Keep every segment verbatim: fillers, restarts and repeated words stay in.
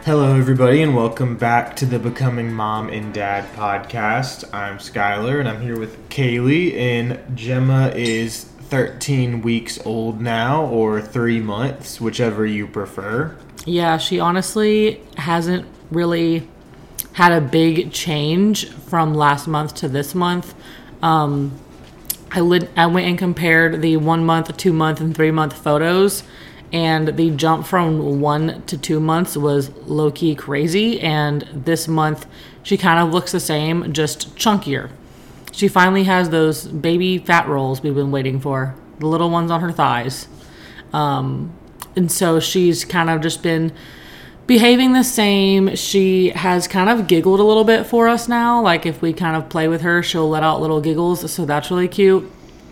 Hello, everybody, and welcome back to the Becoming Mom and Dad podcast. I'm Skylar, and I'm here with Kaylee, and Gemma is thirteen weeks old now, or three months, whichever you prefer. Yeah, she honestly hasn't really had a big change from last month to this month. Um, I, lit- I went and compared the one month, two month, and three month photos. And the jump from one to two months was low-key crazy. And this month, she kind of looks the same, just chunkier. She finally has those baby fat rolls we've been waiting for. The little ones on her thighs. Um, and so she's kind of just been behaving the same. She has kind of giggled a little bit for us now. Like if we kind of play with her, she'll let out little giggles. So that's really cute.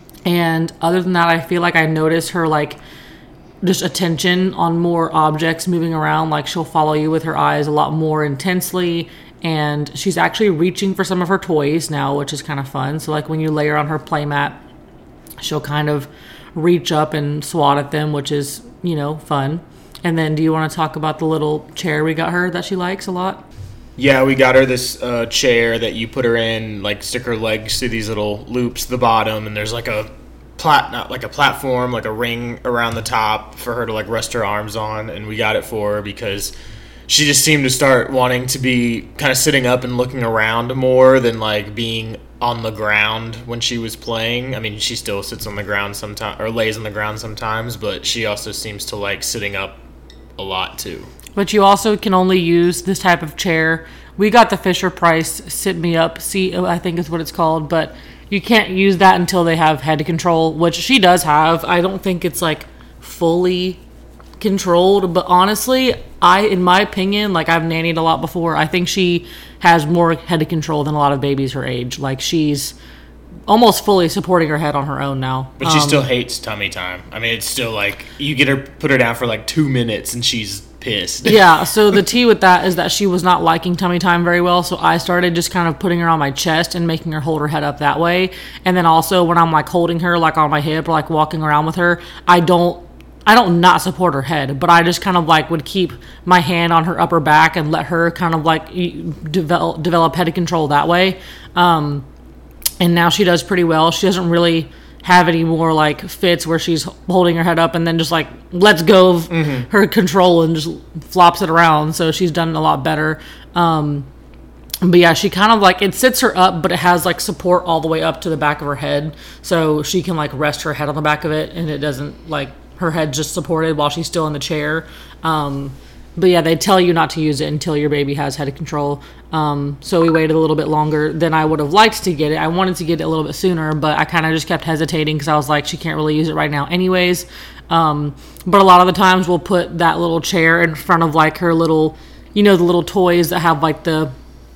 And other than that, I feel like I noticed her like just attention on more objects moving around. Like she'll follow you with her eyes a lot more intensely, and she's actually reaching for some of her toys now, which is kind of fun. So like when you lay her on her playmat, she'll kind of reach up and swat at them, which is, you know, fun. And then do you want to talk about the little chair we got her that she likes a lot? Yeah, we got her this uh, chair that you put her in, like stick her legs through these little loops at the bottom, and there's like a plat not like a platform, like a ring around the top for her to like rest her arms on. And we got it for her because she just seemed to start wanting to be kind of sitting up and looking around more than like being on the ground when she was playing. I mean, she still sits on the ground sometimes or lays on the ground sometimes, but she also seems to like sitting up a lot too. But you also can only use this type of chair. We got the Fisher Price Sit Me Up seat, I think is what it's called, but you can't use that until they have head control, which she does have. I don't think it's like fully controlled, but honestly, I, in my opinion, like I've nannied a lot before, I think she has more head control than a lot of babies her age. Like she's almost fully supporting her head on her own now. But she um, still hates tummy time. I mean, it's still like you get her, put her down for like two minutes and she's pissed. Yeah, so the tea with that is that she was not liking tummy time very well, so I started just kind of putting her on my chest and making her hold her head up that way. And then also when I'm like holding her like on my hip or like walking around with her, I don't I don't not support her head, but I just kind of like would keep my hand on her upper back and let her kind of like develop develop head control that way. Um, and now she does pretty well. She doesn't really have any more like fits where she's holding her head up and then just like lets go of mm-hmm. her control and just flops it around. So she's done a lot better. Um, but yeah, she kind of like, it sits her up, but it has like support all the way up to the back of her head. So she can like rest her head on the back of it and it doesn't like her head just supported while she's still in the chair. Um, But yeah, they tell you not to use it until your baby has head control. Um, so we waited a little bit longer than I would have liked to get it. I wanted to get it a little bit sooner, but I kind of just kept hesitating because I was like, she can't really use it right now anyways. Um, but a lot of the times we'll put that little chair in front of like her little, you know, the little toys that have like the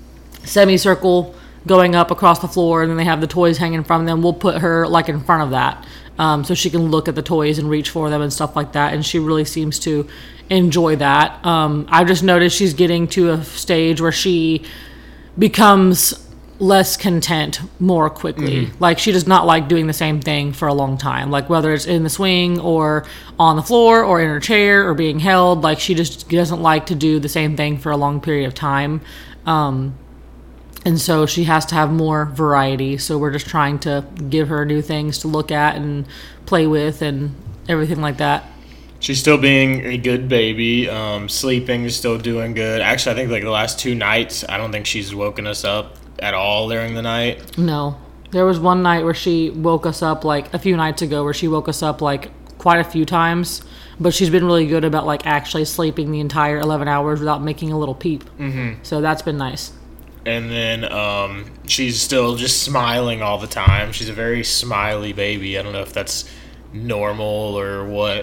semicircle going up across the floor, and then they have the toys hanging from them. We'll put her like in front of that. Um, so she can look at the toys and reach for them and stuff like that. And she really seems to enjoy that. Um, I just noticed she's getting to a stage where she becomes less content more quickly. Mm-hmm. Like she does not like doing the same thing for a long time. Like whether it's in the swing or on the floor or in her chair or being held, like she just doesn't like to do the same thing for a long period of time. Um, And so she has to have more variety. So we're just trying to give her new things to look at and play with and everything like that. She's still being a good baby. Um, sleeping is still doing good. Actually, I think like the last two nights, I don't think she's woken us up at all during the night. No. There was one night where she woke us up like a few nights ago where she woke us up like quite a few times. But she's been really good about like actually sleeping the entire eleven hours without making a little peep. Mm-hmm. So that's been nice. And then um, she's still just smiling all the time. She's a very smiley baby. I don't know if that's normal or what.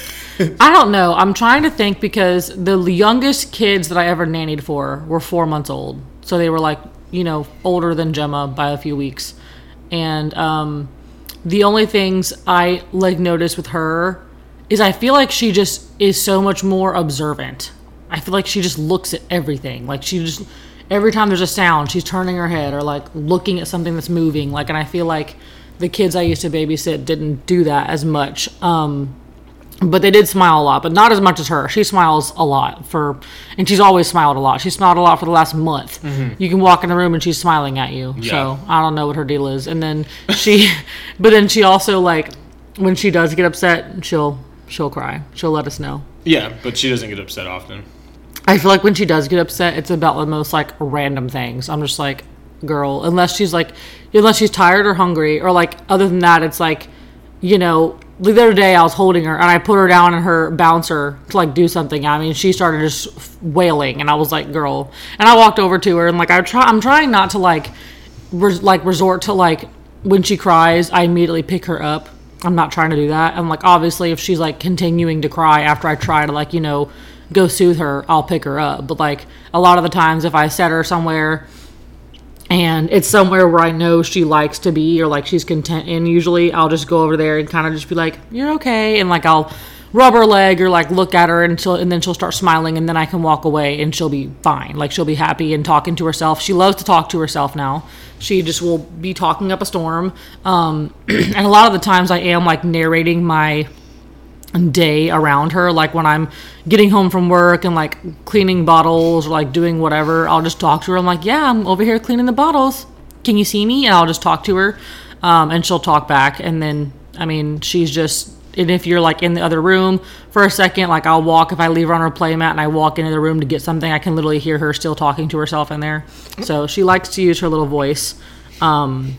I don't know. I'm trying to think because the youngest kids that I ever nannied for were four months old. So they were like, you know, older than Gemma by a few weeks. And um, the only things I like notice with her is I feel like she just is so much more observant. I feel like she just looks at everything. Like she just... Every time there's a sound, she's turning her head or like looking at something that's moving. Like, and I feel like the kids I used to babysit didn't do that as much. Um, But they did smile a lot, but not as much as her. She smiles a lot for, and she's always smiled a lot. She smiled a lot for the last month. Mm-hmm. You can walk in the room and she's smiling at you. Yeah. So I don't know what her deal is. And then she, but then she also like, when she does get upset, she'll she'll cry. She'll let us know. Yeah, but she doesn't get upset often. I feel like when she does get upset, it's about the most like random things. I'm just like, girl, unless she's like, unless she's tired or hungry, or like other than that, it's like, you know. The other day I was holding her and I put her down in her bouncer to like do something. I mean, she started just wailing and I was like, girl. And I walked over to her and like I try I'm trying not to like res- like resort to like when she cries, I immediately pick her up. I'm not trying to do that. I'm like, obviously if she's like continuing to cry after I try to like, you know, go soothe her, I'll pick her up. But like a lot of the times if I set her somewhere and it's somewhere where I know she likes to be or like she's content in, usually I'll just go over there and kind of just be like, you're okay, and like I'll rub her leg or like look at her and she'll, and then she'll start smiling and then I can walk away and she'll be fine. Like she'll be happy and talking to herself. She loves to talk to herself now. She just will be talking up a storm. Um, and a lot of the times I am like narrating my day around her, like when I'm getting home from work and like cleaning bottles or like doing whatever, I'll just talk to her. I'm like, yeah, I'm over here cleaning the bottles, can you see me? And I'll just talk to her, um, and she'll talk back. And then I mean she's just, and if you're like in the other room for a second, like I'll walk, if I leave her on her playmat and I walk into the room to get something, I can literally hear her still talking to herself in there. So she likes to use her little voice, um,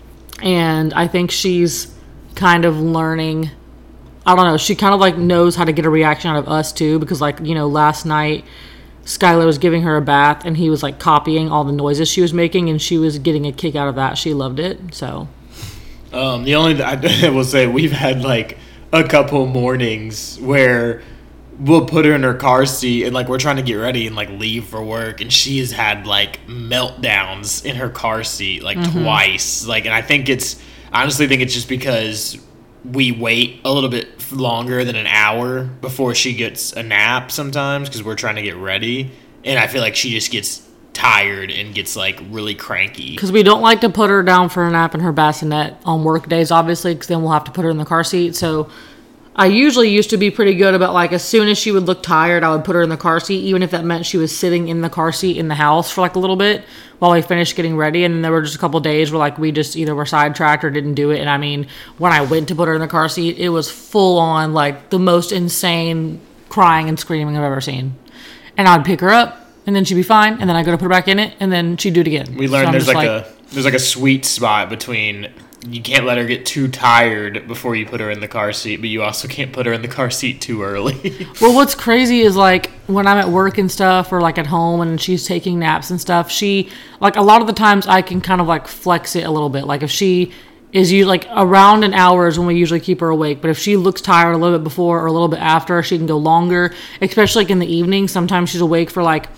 and I think she's kind of learning, I don't know, she kind of like knows how to get a reaction out of us too, because like, you know, last night Skylar was giving her a bath and he was like copying all the noises she was making and she was getting a kick out of that. She loved it. So um the only I will say, we've had like a couple mornings where we'll put her in her car seat and like we're trying to get ready and like leave for work, and she has had like meltdowns in her car seat like mm-hmm. twice, like, and I think it's I honestly think it's just because we wait a little bit longer than an hour before she gets a nap sometimes because we're trying to get ready. And I feel like she just gets tired and gets like really cranky. Because we don't like to put her down for a nap in her bassinet on work days, obviously, because then we'll have to put her in the car seat. So I usually used to be pretty good about like as soon as she would look tired, I would put her in the car seat, even if that meant she was sitting in the car seat in the house for like a little bit while we finished getting ready. And then there were just a couple days where like we just either were sidetracked or didn't do it. And I mean, when I went to put her in the car seat, it was full on like the most insane crying and screaming I've ever seen. And I'd pick her up and then she'd be fine, and then I'd go to put her back in it and then she'd do it again. We learned so there's like, like a there's like a sweet spot between, you can't let her get too tired before you put her in the car seat, but you also can't put her in the car seat too early. Well, what's crazy is like when I'm at work and stuff, or like at home and she's taking naps and stuff, she, like a lot of the times I can kind of like flex it a little bit. Like if she is usually like around an hour is when we usually keep her awake, but if she looks tired a little bit before or a little bit after, she can go longer, especially like in the evening. Sometimes she's awake for like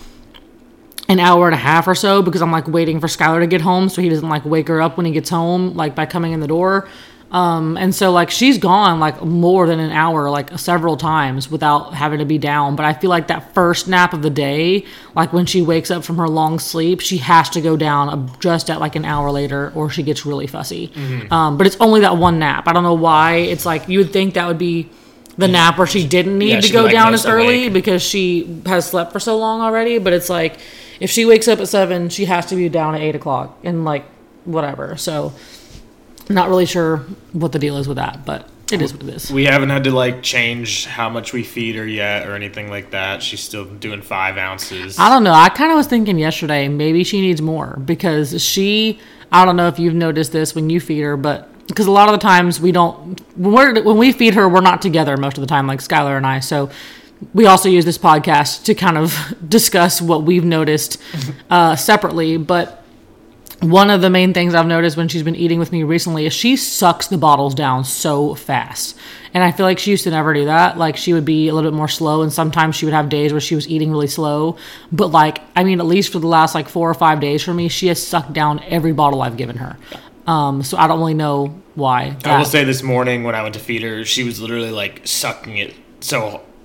an hour and a half or so because I'm like waiting for Skylar to get home so he doesn't like wake her up when he gets home, like by coming in the door. Um, and so like she's gone like more than an hour, like several times without having to be down. But I feel like that first nap of the day, like when she wakes up from her long sleep, she has to go down just at like an hour later or she gets really fussy. Mm-hmm. Um, but it's only that one nap. I don't know why. It's like you would think that would be the nap where she didn't need yeah, to go like down as early awake because she has slept for so long already. But it's like, if she wakes up at seven, she has to be down at eight o'clock and like whatever. So not really sure what the deal is with that, but it is what it is. We haven't had to like change how much we feed her yet or anything like that. She's still doing five ounces. I don't know. I kind of was thinking yesterday, maybe she needs more because she, I don't know if you've noticed this when you feed her, but because a lot of the times we don't, when, we're, when we feed her, we're not together most of the time, like Skylar and I. So we also use this podcast to kind of discuss what we've noticed uh, separately. But one of the main things I've noticed when she's been eating with me recently is she sucks the bottles down so fast. And I feel like she used to never do that. Like she would be a little bit more slow, and sometimes she would have days where she was eating really slow. But like, I mean, at least for the last like four or five days for me, she has sucked down every bottle I've given her. Um, so I don't really know why. I will say this morning when I went to feed her, she was literally like sucking it so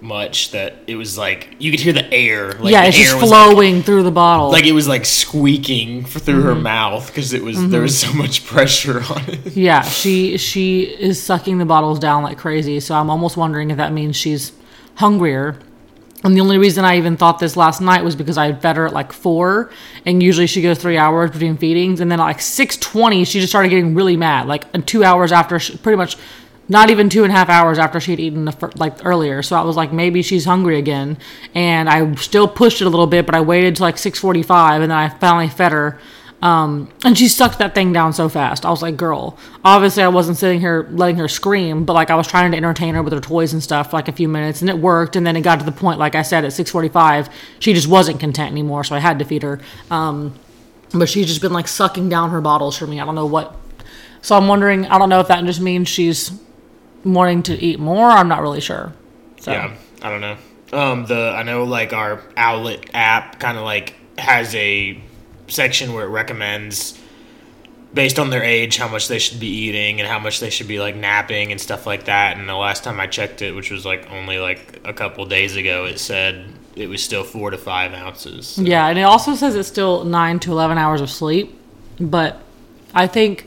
much that it was like you could hear the air. Like yeah, the it's air just was flowing like, through the bottle. like it was like squeaking through mm-hmm. her mouth because it was mm-hmm. there was so much pressure on it. Yeah, she she is sucking the bottles down like crazy. So I'm almost wondering if that means she's hungrier. And the only reason I even thought this last night was because I had fed her at like four, and usually she goes three hours between feedings, and then at like six twenty she just started getting really mad. Like two hours after, she, pretty much, not even two and a half hours after she'd eaten the, like earlier. So I was like, maybe she's hungry again, and I still pushed it a little bit, but I waited till like six forty-five, and then I finally fed her. Um, and she sucked that thing down so fast. I was like, girl, obviously I wasn't sitting here letting her scream, but like I was trying to entertain her with her toys and stuff for like a few minutes, and it worked. And then it got to the point, like I said, at six forty-five, she just wasn't content anymore. So I had to feed her. Um, but she's just been like sucking down her bottles for me. I don't know what. So I'm wondering, I don't know if that just means she's wanting to eat more. I'm not really sure. So. Yeah. I don't know. Um, the, I know like our Owlet app kind of like has a section where it recommends based on their age how much they should be eating and how much they should be like napping and stuff like that. And the last time I checked it, which was like only like a couple days ago, it said it was still four to five ounces. So. Yeah, and it also says it's still nine to eleven hours of sleep, but I think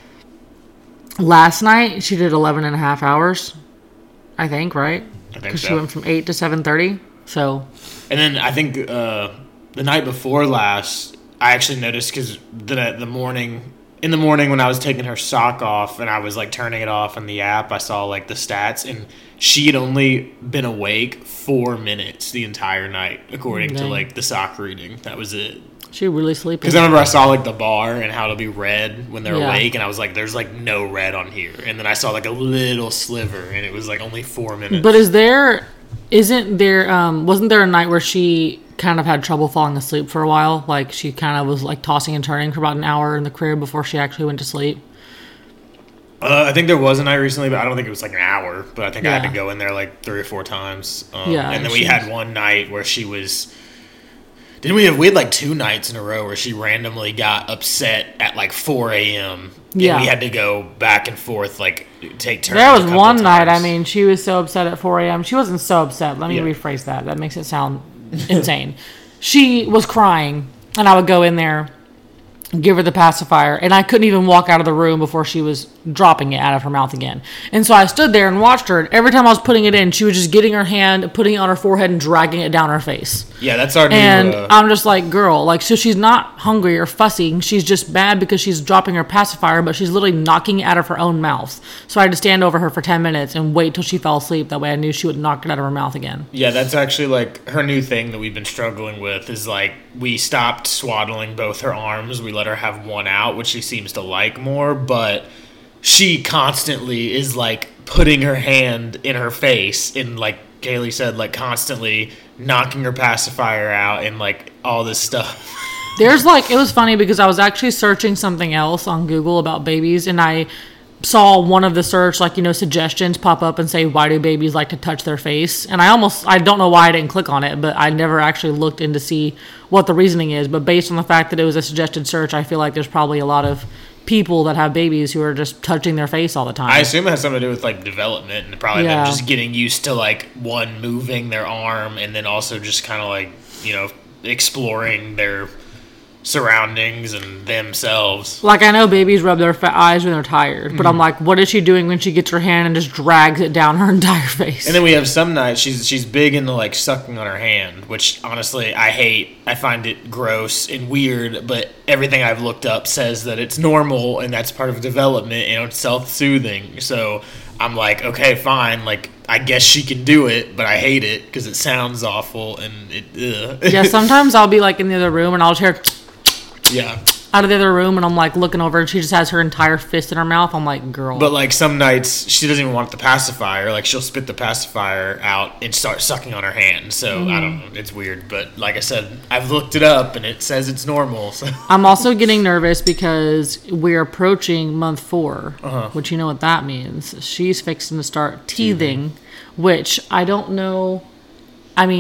last night she did eleven and a half hours, I think, right? I think Because so. she went from eight to seven thirty. So, and then I think uh, the night before last, I actually noticed because the the morning in the morning when I was taking her sock off and I was like turning it off in the app, I saw like the stats, and she had only been awake four minutes the entire night according Dang. to like the sock reading. That was it. She really sleeping. Because I remember I saw like the bar and how it'll be red when they're yeah. awake, and I was like, "There's like no red on here." And then I saw like a little sliver, and it was like only four minutes. But is there? Isn't there? Um, wasn't there a night where she kind of had trouble falling asleep for a while? Like she kind of was like tossing and turning for about an hour in the crib before she actually went to sleep. Uh, I think there was a night recently, but I don't think it was like an hour. But I think yeah. I had to go in there like three or four times. Um, yeah, and then we had one night where she was. Didn't we have we had like two nights in a row where she randomly got upset at like four a.m. Yeah, and we had to go back and forth, like take turns. There was one night. I mean, she was so upset at four a.m. She wasn't so upset. Let me yeah. rephrase that. That makes it sound insane. She was crying, and I would go in there, give her the pacifier, and I couldn't even walk out of the room before she was dropping it out of her mouth again. And so I stood there and watched her, and every time I was putting it in, she was just getting her hand, putting it on her forehead, and dragging it down her face. Yeah, that's our new... And uh, I'm just like, girl, like, so she's not hungry or fussy. She's just mad because she's dropping her pacifier, but she's literally knocking it out of her own mouth. So I had to stand over her for ten minutes and wait till she fell asleep. That way I knew she would knock it out of her mouth again. Yeah, that's actually, like, her new thing that we've been struggling with is, like, we stopped swaddling both her arms. We let her have one out, which she seems to like more, but she constantly is, like, putting her hand in her face and, like Kaylee said, like, constantly knocking her pacifier out and, like, all this stuff. There's, like, it was funny because I was actually searching something else on Google about babies, and I saw one of the search, like, you know, suggestions pop up and say, why do babies like to touch their face? And I almost, I don't know why I didn't click on it, but I never actually looked in to see what the reasoning is. But based on the fact that it was a suggested search, I feel like there's probably a lot of people that have babies who are just touching their face all the time. I assume it has something to do with, like, development and probably yeah. them just getting used to, like, one, moving their arm, and then also just kind of, like, you know, exploring their surroundings and themselves. Like, I know babies rub their fa- eyes when they're tired, but mm. I'm like, what is she doing when she gets her hand and just drags it down her entire face? And then we have some nights she's she's big into, like, sucking on her hand, which honestly I hate. I find it gross and weird, but everything I've looked up says that it's normal and that's part of development and it's self-soothing. So I'm like, okay, fine, like, I guess she can do it, but I hate it because it sounds awful and it ugh. Yeah, sometimes I'll be like in the other room and I'll just hear yeah out of the other room, and I'm like looking over and she just has her entire fist in her mouth. I'm like, girl. But like some nights she doesn't even want the pacifier. Like she'll spit the pacifier out and start sucking on her hand. So mm-hmm. I don't know. It's weird. But like I said, I've looked it up and it says it's normal. So. I'm also getting nervous because we're approaching month four, uh-huh. which you know what that means. She's fixing to start teething, mm-hmm. which I don't know. I mean,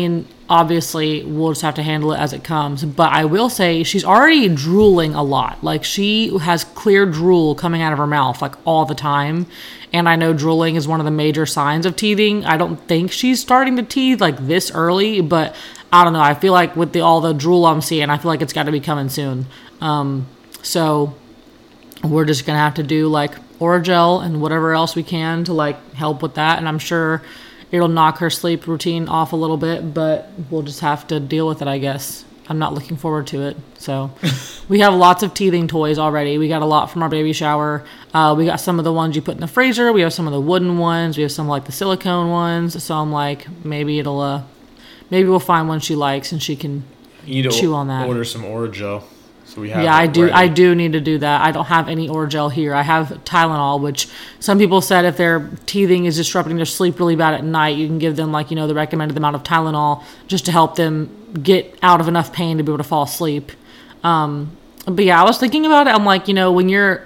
obviously we'll just have to handle it as it comes. But I will say she's already drooling a lot. Like, she has clear drool coming out of her mouth like all the time. And I know drooling is one of the major signs of teething. I don't think she's starting to teeth like this early, but I don't know. I feel like with the all the drool I'm seeing, I feel like it's got to be coming soon. Um, so we're just gonna have to do like Orajel and whatever else we can to like help with that. And I'm sure it'll knock her sleep routine off a little bit, but we'll just have to deal with it, I guess. I'm not looking forward to it. So we have lots of teething toys already. We got a lot from our baby shower. Uh, we got some of the ones you put in the freezer. We have some of the wooden ones. We have some like the silicone ones. So I'm like, maybe it'll, uh, maybe we'll find one she likes and she can you need to chew on that. Order some Orajel. So we have yeah, I do. ready. I do need to do that. I don't have any Orajel here. I have Tylenol, which some people said if their teething is disrupting their sleep really bad at night, you can give them like you know the recommended amount of Tylenol just to help them get out of enough pain to be able to fall asleep. Um, but yeah, I was thinking about it. I'm like, you know, when you're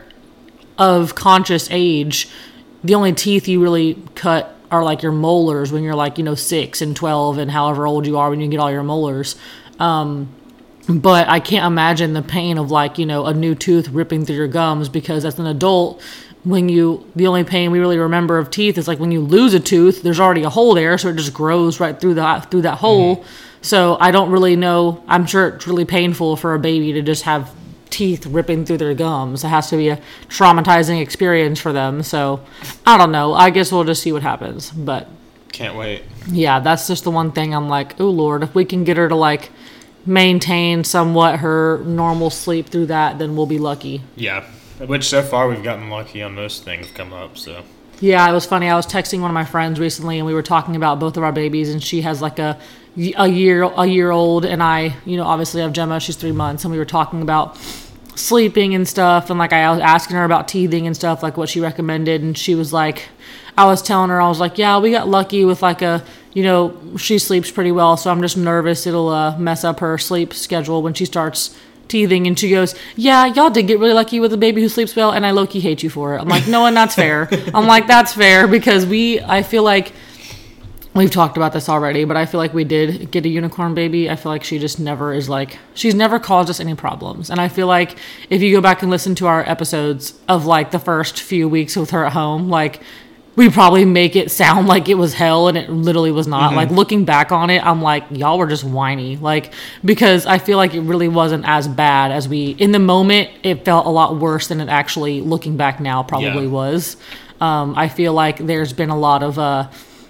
of conscious age, the only teeth you really cut are like your molars when you're like you know six and twelve and however old you are when you get all your molars. Um, But I can't imagine the pain of like, you know, a new tooth ripping through your gums, because as an adult, when you, the only pain we really remember of teeth is like when you lose a tooth, there's already a hole there. So it just grows right through that, through that hole. Mm-hmm. So I don't really know. I'm sure it's really painful for a baby to just have teeth ripping through their gums. It has to be a traumatizing experience for them. So I don't know. I guess we'll just see what happens, but can't wait. Yeah. That's just the one thing I'm like, oh Lord, if we can get her to like, maintain somewhat her normal sleep through that, then we'll be lucky. Yeah, which so far we've gotten lucky on most things come up. So yeah, it was funny. I was texting one of my friends recently, and we were talking about both of our babies, and she has like a a year a year old, and I, you know, obviously have Gemma. She's three months, and we were talking about sleeping and stuff, and like I was asking her about teething and stuff, like what she recommended, and she was like, I was telling her, I was like, yeah, we got lucky with like a, you know, she sleeps pretty well, so I'm just nervous it'll uh, mess up her sleep schedule when she starts teething. And she goes, yeah, y'all did get really lucky with a baby who sleeps well, and I low-key hate you for it. I'm like, no, and that's fair. I'm like, that's fair, because we, I feel like, we've talked about this already, but I feel like we did get a unicorn baby. I feel like she just never is like, she's never caused us any problems. And I feel like if you go back and listen to our episodes of like the first few weeks with her at home, like, we probably make it sound like it was hell, and it literally was not. Mm-hmm. Like, looking back on it, I'm like, y'all were just whiny. Like, because I feel like it really wasn't as bad as we, in the moment, it felt a lot worse than it actually, looking back now, probably yeah. was. Um, I feel like there's been a lot of, uh,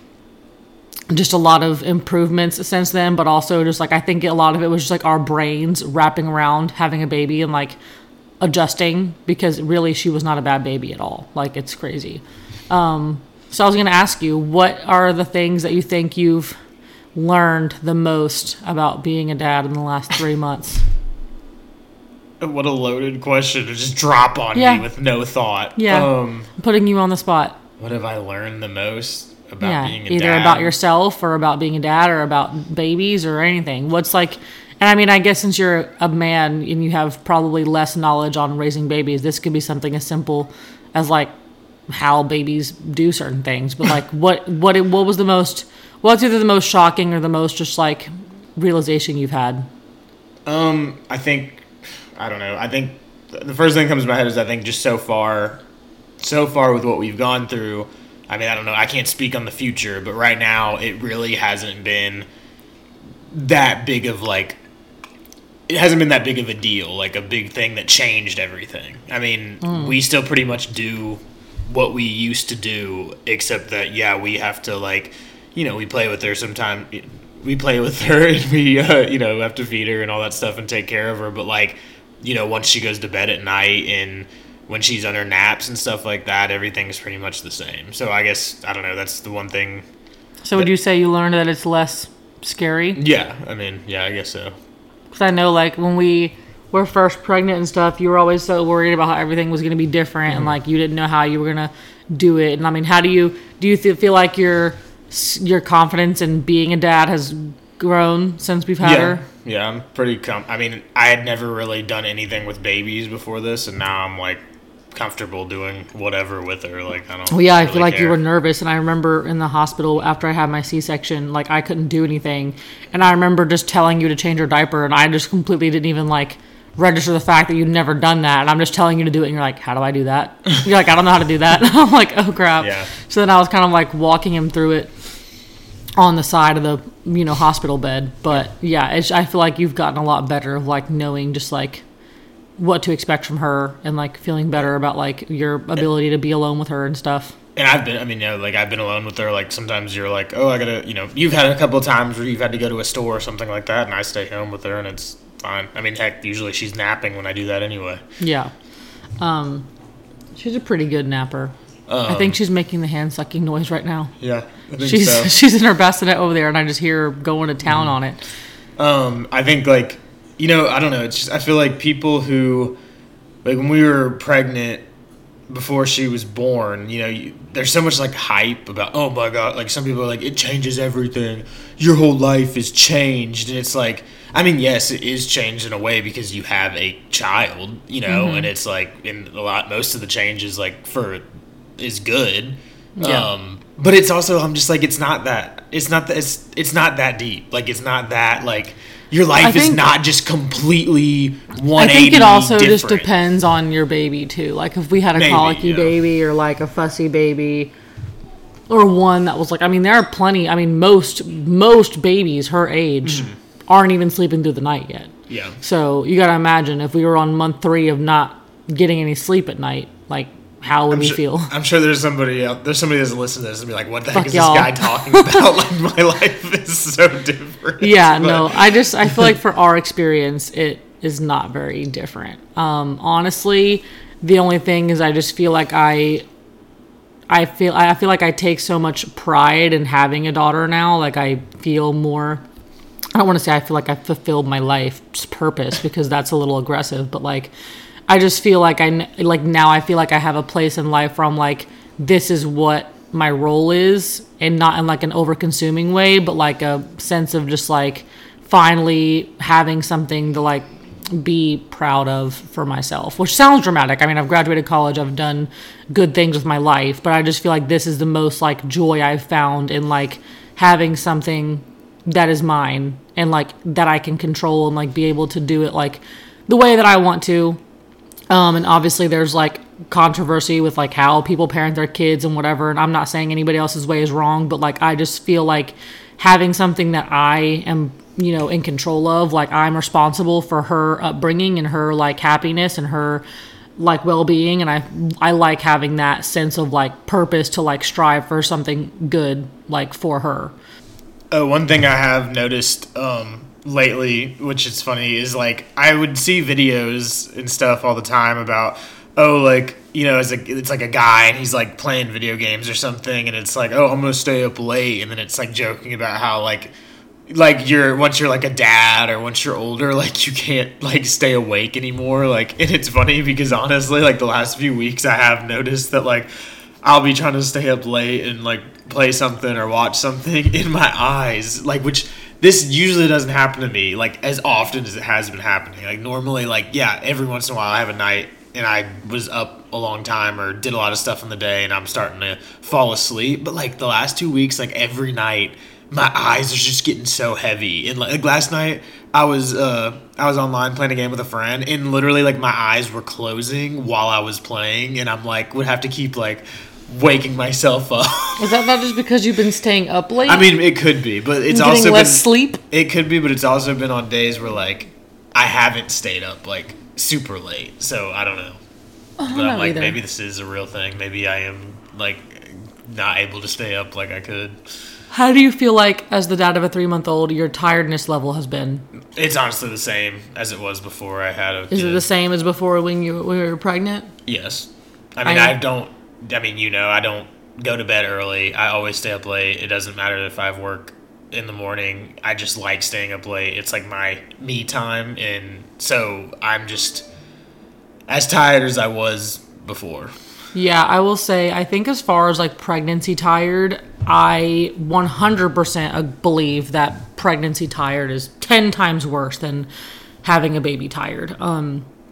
just a lot of improvements since then, but also just like, I think a lot of it was just like our brains wrapping around having a baby and like adjusting, because really she was not a bad baby at all. Like, it's crazy. Um, so I was going to ask you, what are the things that you think you've learned the most about being a dad in the last three months? What a loaded question to just drop on yeah. me with no thought. Yeah, um, putting you on the spot. What have I learned the most about yeah, being a either dad? Either about yourself or about being a dad or about babies or anything. What's like, and I mean, I guess since you're a man and you have probably less knowledge on raising babies, this could be something as simple as like, how babies do certain things, but like what what it, what was the most what's either the most shocking or the most just like realization you've had? Um, I think I don't know. I think the first thing that comes to my head is I think just so far, so far with what we've gone through. I mean, I don't know. I can't speak on the future, but right now it really hasn't been that big of like. It hasn't been that big of a deal, like a big thing that changed everything. I mean, mm. we still pretty much do what we used to do, except that, yeah, we have to, like, you know, we play with her sometimes. We play with her and we, uh, you know, have to feed her and all that stuff and take care of her. But, like, you know, once she goes to bed at night and when she's on her naps and stuff like that, everything's pretty much the same. So I guess, I don't know, that's the one thing. So would you say you learned that it's less scary? Yeah, I mean, yeah, I guess so. Because I know, like, when we were first pregnant and stuff, you were always so worried about how everything was going to be different, mm-hmm. and, like, you didn't know how you were going to do it. And, I mean, how do you, do you th- feel like your your confidence in being a dad has grown since we've had yeah. her? Yeah, I'm pretty com- I mean, I had never really done anything with babies before this, and now I'm, like, comfortable doing whatever with her. Like, I don't Well, yeah, I really feel like care. you were nervous, and I remember in the hospital after I had my C-section, like, I couldn't do anything, and I remember just telling you to change your diaper, and I just completely didn't even, like, register the fact that you'd never done that, and I'm just telling you to do it, and you're like, how do I do that? You're like, I don't know how to do that. I'm like, oh, crap. Yeah. So then I was kind of, like, walking him through it on the side of the, you know, hospital bed, but, yeah, it's, I feel like you've gotten a lot better of, like, knowing just, like, what to expect from her and like feeling better about like your ability to be alone with her and stuff. And I've been, I mean, you know, like I've been alone with her. Like sometimes you're like, oh, I gotta, you know, you've had a couple of times where you've had to go to a store or something like that, and I stay home with her, and it's fine. I mean, heck, usually she's napping when I do that anyway. Yeah, um, she's a pretty good napper. Um, I think she's making the hand sucking noise right now. Yeah, I think She's so. she's in her bassinet over there, and I just hear her going to town on it. Um, I think like, you know, I don't know. It's just I feel like people who, like when we were pregnant before she was born, you know, you, there's so much like hype about, oh my God, like some people are like, it changes everything. Your whole life is changed. And it's like, I mean, yes, it is changed in a way because you have a child, you know, Mm-hmm. and it's like in a lot, most of the changes like for is good. Yeah. Um, but it's also, I'm just like, it's not that, it's not that, it's, it's not that deep. Like, it's not that like, your life I is think- not just completely I one eighty think it also different. just depends on your baby too. Like if we had a Maybe, colicky yeah. baby or like a fussy baby or one that was like, I mean, there are plenty. I mean, most most babies her age aren't even sleeping through the night yet. Yeah. So you got to imagine if we were on month three of not getting any sleep at night, like how would I'm we sure, feel? I'm sure there's somebody out there's somebody that's listening to this and be like, what the heck Fuck is y'all. this guy talking about? Like my life is so different. Yeah, But- no, I just I feel like for our experience, it is not very different. Um, honestly, the only thing is I just feel like I, I feel I feel like I take so much pride in having a daughter now. Like I feel more. I don't want to say I feel like I fulfilled my life's purpose because that's a little aggressive, but like I just feel like I kn- like now I feel like I have a place in life where I'm like, this is what my role is, and not in like an over consuming way, but like a sense of just like finally having something to like be proud of for myself, which sounds dramatic. I mean, I've graduated college, I've done good things with my life, but I just feel like this is the most like joy I've found in like having something that is mine and like that I can control and like be able to do it like the way that I want to. Um, and obviously there's like controversy with like how people parent their kids and whatever. And I'm not saying anybody else's way is wrong, but like, I just feel like having something that I am, you know, in control of, like I'm responsible for her upbringing and her like happiness and her like well-being. And I, I like having that sense of like purpose to like strive for something good, like for her. Uh, one thing I have noticed um, lately, which is funny, is like I would see videos and stuff all the time about, oh, like, you know, it's, a, it's like a guy and he's like playing video games or something, and it's like, oh, I'm gonna stay up late, and then it's like joking about how like, like you're once you're like a dad or once you're older, like you can't like stay awake anymore. Like, and it's funny because honestly, like the last few weeks, I have noticed that like I'll be trying to stay up late and like play something or watch something in my eyes, like, which this usually doesn't happen to me like as often as it has been happening. Like normally, like, yeah, every once in a while I have a night and I was up a long time or did a lot of stuff in the day and I'm starting to fall asleep, but like the last two weeks, like every night my eyes are just getting so heavy. And like last night I was uh I was online playing a game with a friend, and literally like my eyes were closing while I was playing, and I'm like would have to keep like waking myself up. Is that not just because you've been staying up late? I mean, it could be, but it's and getting also less been, sleep? It could be, but it's also been on days where like I haven't stayed up like super late, so I don't know. I don't But know I'm like, either. maybe this is a real thing. Maybe I am like not able to stay up like I could. How do you feel like, as the dad of a three-month-old, your tiredness level has been? It's honestly the same as it was before I had a Is kid. it the same as before when you when you were pregnant? Yes. I mean, I- I, don't, I mean, you know, I don't go to bed early. I always stay up late. It doesn't matter if I have work in the morning. I just like staying up late. It's like my me time. And so I'm just as tired as I was before. Yeah, I will say, I think as far as like pregnancy tired, I one hundred percent believe that pregnancy tired is ten times worse than having a baby tired. Um,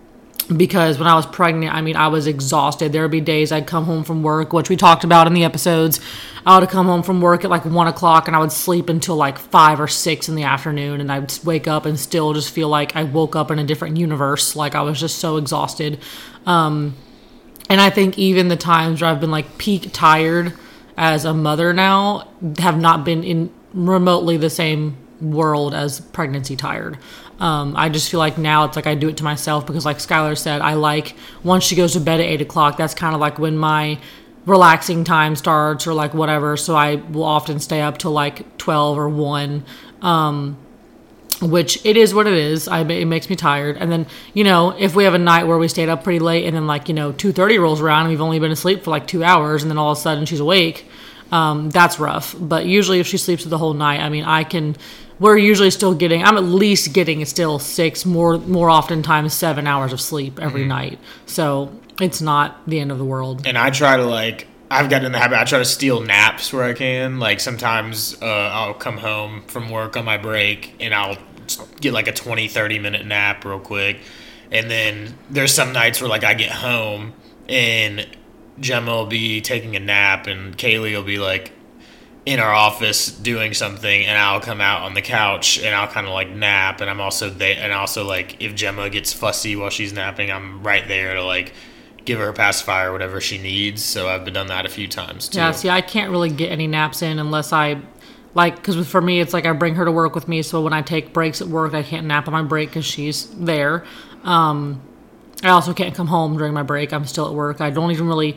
because when I was pregnant, I mean, I was exhausted. There would be days I'd come home from work, which we talked about in the episodes. I would come home from work at like one o'clock and I would sleep until like five or six in the afternoon. And I'd wake up and still just feel like I woke up in a different universe. Like I was just so exhausted. Um, and I think even the times where I've been like peak tired as a mother now have not been in remotely the same world as pregnancy tired. Um, I just feel like now it's like I do it to myself because like Skylar said, I like once she goes to bed at eight o'clock, that's kind of like when my relaxing time starts or like whatever. So I will often stay up till like twelve or one, um, which it is what it is. I, it makes me tired. And then, you know, if we have a night where we stayed up pretty late and then like, you know, two thirty rolls around and we've only been asleep for like two hours and then all of a sudden she's awake, um, that's rough. But usually if she sleeps the whole night, I mean, I can... We're usually still getting, I'm at least getting still six, more more oftentimes seven hours of sleep every mm-hmm. night. So it's not the end of the world. And I try to like, I've gotten in the habit, I try to steal naps where I can. Like sometimes uh, I'll come home from work on my break and I'll get like a twenty, thirty minute nap real quick. And then there's some nights where like I get home and Gemma will be taking a nap and Kaylee will be like, in our office doing something and I'll come out on the couch and I'll kind of like nap and I'm also there and also like if Gemma gets fussy while she's napping I'm right there to like give her a pacifier or whatever she needs. So I've done that a few times too. Yeah, see I can't really get any naps in unless I like because for me it's like I bring her to work with me so when I take breaks at work I can't nap on my break because she's there. um, I also can't come home during my break. I'm still at work. I don't even really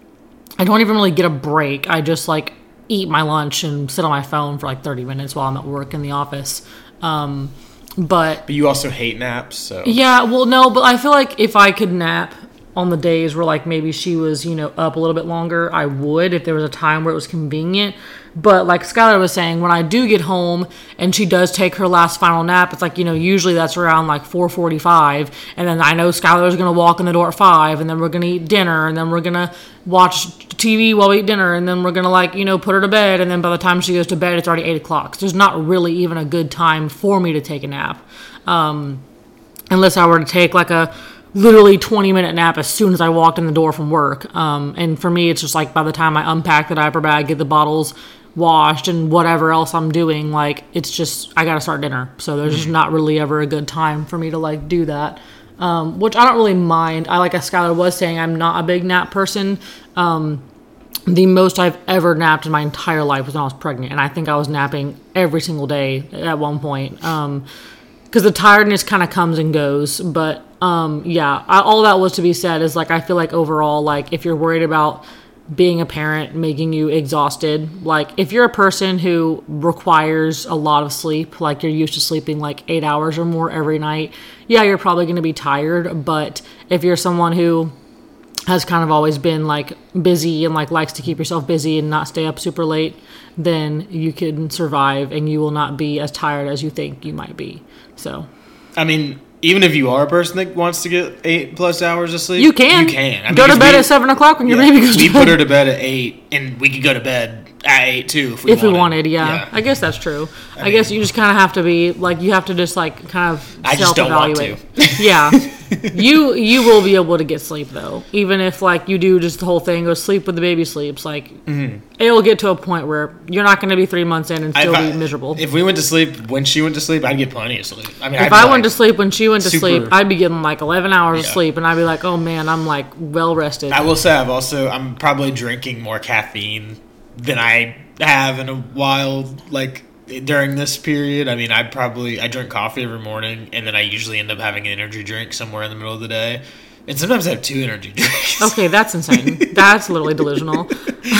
I don't even really get a break. I just like eat my lunch and sit on my phone for like thirty minutes while I'm at work in the office. Um, but, but you also hate naps, so. Yeah, well, no, but I feel like if I could nap on the days where like maybe she was, you know, up a little bit longer, I would if there was a time where it was convenient. But like Skylar was saying, when I do get home and she does take her last final nap, it's like, you know, usually that's around like four forty-five. And then I know Skylar's going to walk in the door at five and then we're going to eat dinner and then we're going to watch T V while we eat dinner and then we're going to like, you know, put her to bed. And then by the time she goes to bed, it's already eight o'clock. So there's not really even a good time for me to take a nap. Um, unless I were to take like a literally twenty minute nap as soon as I walked in the door from work. Um, and for me, it's just like by the time I unpack the diaper bag, get the bottles washed and whatever else I'm doing, like it's just, I got to start dinner. So there's just not really ever a good time for me to like do that. Um, which I don't really mind. I, like as Skylar was saying, I'm not a big nap person. Um, the most I've ever napped in my entire life was when I was pregnant. And I think I was napping every single day at one point. Um, cause the tiredness kind of comes and goes, but Um, yeah, I, all that was to be said is like, I feel like overall, like if you're worried about being a parent making you exhausted, like if you're a person who requires a lot of sleep, like you're used to sleeping like eight hours or more every night, yeah, you're probably going to be tired. But if you're someone who has kind of always been like busy and like likes to keep yourself busy and not stay up super late, then you can survive and you will not be as tired as you think you might be. So, I mean, even if you are a person that wants to get eight plus hours of sleep, you can. You can. I mean, go to bed we, at seven o'clock when your yeah, baby goes to we bed. We put her to bed at eight, and we could go to bed at eight too if we if wanted. we wanted. Yeah. yeah, I guess that's true. I, I mean, guess you just kind of have to be like you have to just like kind of I just don't want self-evaluate. to. Yeah, you you will be able to get sleep though, even if like you do just the whole thing, go sleep when the baby sleeps. Like mm-hmm. It'll get to a point where you're not going to be three months in and still I, be miserable. If we went to sleep when she went to sleep, I'd get plenty of sleep. I mean, if I'd I like went to sleep when she went to super, sleep, I'd be getting like eleven hours yeah. of sleep, and I'd be like, oh man, I'm like well rested. I will say I've also I'm probably drinking more caffeine than I have in a while, like during this period. I mean, I probably I drink coffee every morning, and then I usually end up having an energy drink somewhere in the middle of the day, and sometimes I have two energy drinks. Okay, that's insane. That's literally delusional.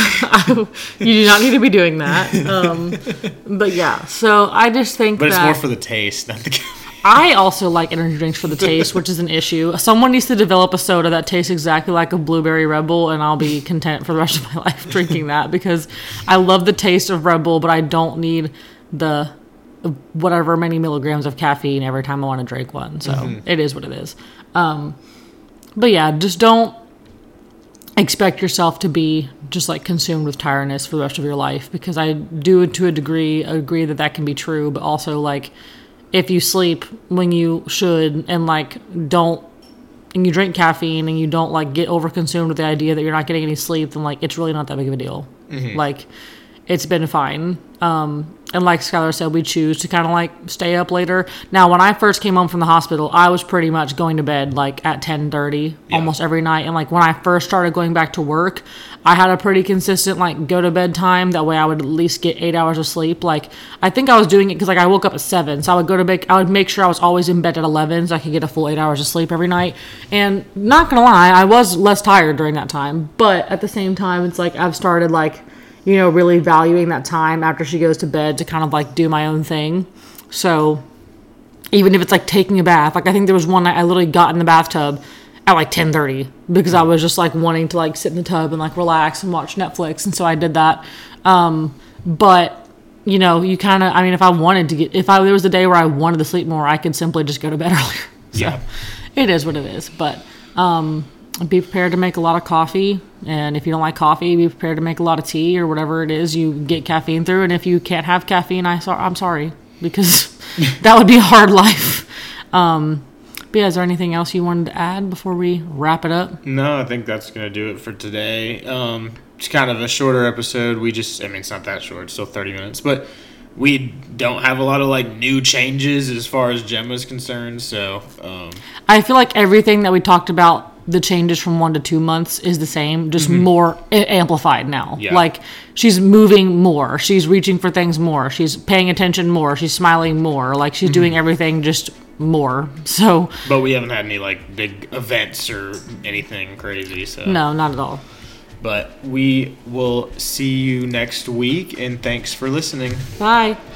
I, you do not need to be doing that. Um, but yeah, so I just think but that... But it's more for the taste, not the caffeine. I also like energy drinks for the taste, which is an issue. Someone needs to develop a soda that tastes exactly like a blueberry Red Bull, and I'll be content for the rest of my life drinking that, because I love the taste of Red Bull, but I don't need the whatever many milligrams of caffeine every time I want to drink one. So mm-hmm. It is what it is. Um, but yeah, just don't expect yourself to be just like consumed with tiredness for the rest of your life, because I do to a degree agree that that can be true, but also like if you sleep when you should and like don't and you drink caffeine and you don't like get overconsumed with the idea that you're not getting any sleep, then like it's really not that big of a deal. Mm-hmm. Like it's been fine. Um, and like Skylar said, we choose to kind of like stay up later. Now, when I first came home from the hospital, I was pretty much going to bed like at ten thirty yeah. almost every night. And like when I first started going back to work, I had a pretty consistent like go to bed time. That way I would at least get eight hours of sleep. Like I think I was doing it because like I woke up at seven. So I would go to bed. I would make sure I was always in bed at eleven so I could get a full eight hours of sleep every night. And not going to lie, I was less tired during that time. But at the same time, it's like I've started like, you know, really valuing that time after she goes to bed to kind of like do my own thing. So even if it's like taking a bath, like I think there was one night I literally got in the bathtub at like ten thirty because I was just like wanting to like sit in the tub and like relax and watch Netflix. And so I did that. Um, but you know, you kind of, I mean, if I wanted to get, if I, there was a day where I wanted to sleep more, I could simply just go to bed earlier. So yeah. It is what it is. But, um, be prepared to make a lot of coffee, and if you don't like coffee, be prepared to make a lot of tea or whatever it is you get caffeine through. And if you can't have caffeine, I so- I'm sorry, because that would be a hard life. Um, but yeah, is there anything else you wanted to add before we wrap it up? No, I think that's going to do it for today. Um, it's kind of a shorter episode. We just, I mean, it's not that short, it's still thirty minutes, but we don't have a lot of like new changes as far as Gemma's concerned. So um, I feel like everything that we talked about, the changes from one to two months is the same, just mm-hmm. more amplified now. Yeah. Like she's moving more, she's reaching for things more, she's paying attention more, she's smiling more, like she's mm-hmm. doing everything just more. So, but we haven't had any like big events or anything crazy. So no, not at all. But we will see you next week, and thanks for listening. Bye.